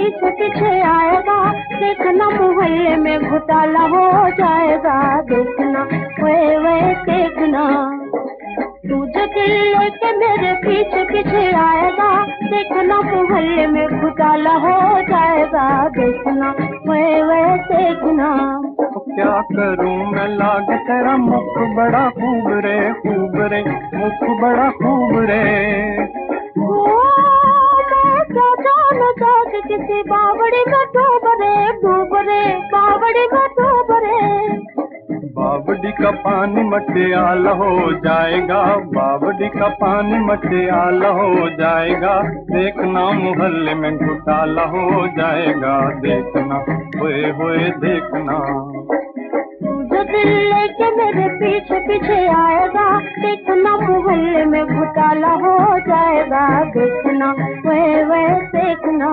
पीछे पीछे आएगा, देखना मोहल्ले में घोटाला हो जाएगा। देखना वे देखना, तू जो दिल लेके मेरे पीछे पीछे आएगा, देखना मोहल्ले में घोटाला हो जाएगा। देखना वे देखना। क्या करूं मैं लाग तेरा मुख बड़ा खूब रे, खूब रे, मुख बड़ा खूब रे। मैं क्या जान जाग किसी बावड़ी में डूब रे, डूब रे, बावड़ी में डूब रे। बावड़ी का पानी मटियाला हो जाएगा, बावड़ी का पानी मटियाला हो जाएगा। देखना मोहल्ले में घोटाला हो जाएगा। देखना होए देखना। जो दिल लेके मेरे पीछे पीछे आएगा, देखना मोहल्ले में घोटाला हो जाएगा। देखना वे देखना।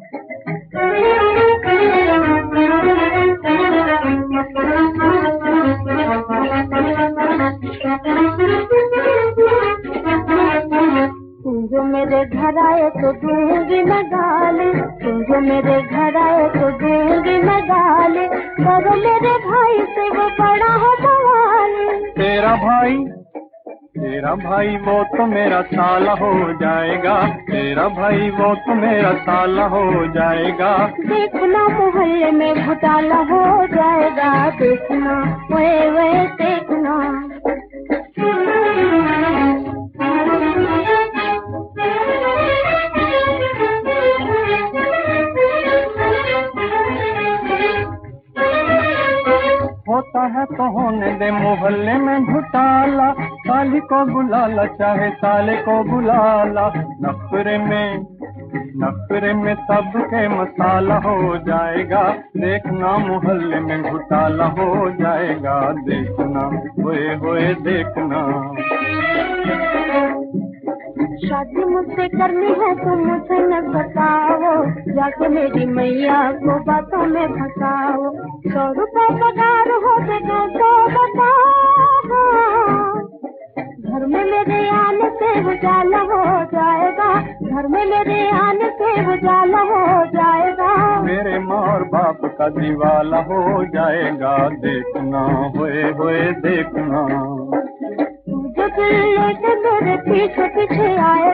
तुम जो मेरे घर आए तो दूंगी मैं गाली, तुम जो मेरे घर आए तो दूंगी मैं गाली। पर मेरे भाई से वो बड़ा हो बवाली। तेरा भाई वो तो मेरा साला हो जाएगा, तेरा भाई वो तो मेरा साला हो जाएगा। देखना मोहल्ले में घोटाला हो जाएगा। देखना वे देखना। होता है तो होने दे मोहल्ले में घोटाला, साली को बुलाला चाहे साले को बुलाला। नखरे में सबके मसाला हो जाएगा। देखना मोहल्ले में घोटाला हो जाएगा। देखना होए देखना। शादी मुझसे करनी है तो मुझे न बताओ, जाके मेरी मैया को बातों में फंसाओ। 100 रुपए पगार हो सके तो बताओ, घर में मेरे आने से उजाला हो जाएगा, घर में मेरे आने से उजाला हो जाएगा। मेरे माँ और बाप का दीवाला हो जाएगा। देखना होए देखना। जो दिल लेके मेरे पीछे पीछे आए